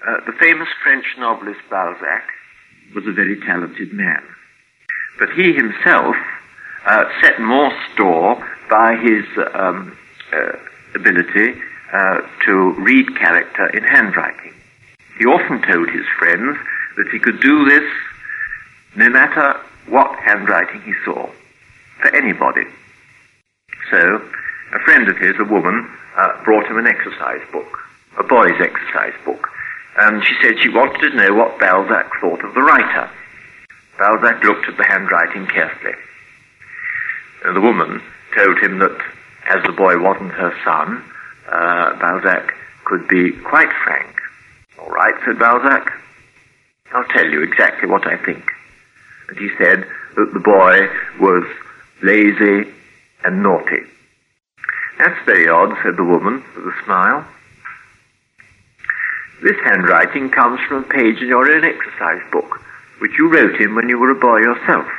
The famous French novelist Balzac was a very talented man. But he himself set more store by his ability to read character in handwriting. He often told his friends that he could do this no matter what handwriting he saw, for anybody. So, a friend of his, a woman, brought him an exercise book, a boy's exercise book, and she said she wanted to know what Balzac thought of the writer. Balzac looked at the handwriting carefully. And the woman told him that, as the boy wasn't her son, Balzac could be quite frank. "All right," said Balzac, "I'll tell you exactly what I think." And he said that the boy was lazy and naughty. "That's very odd," said the woman with a smile. "This handwriting comes from a page in your own exercise book, which you wrote in when you were a boy yourself."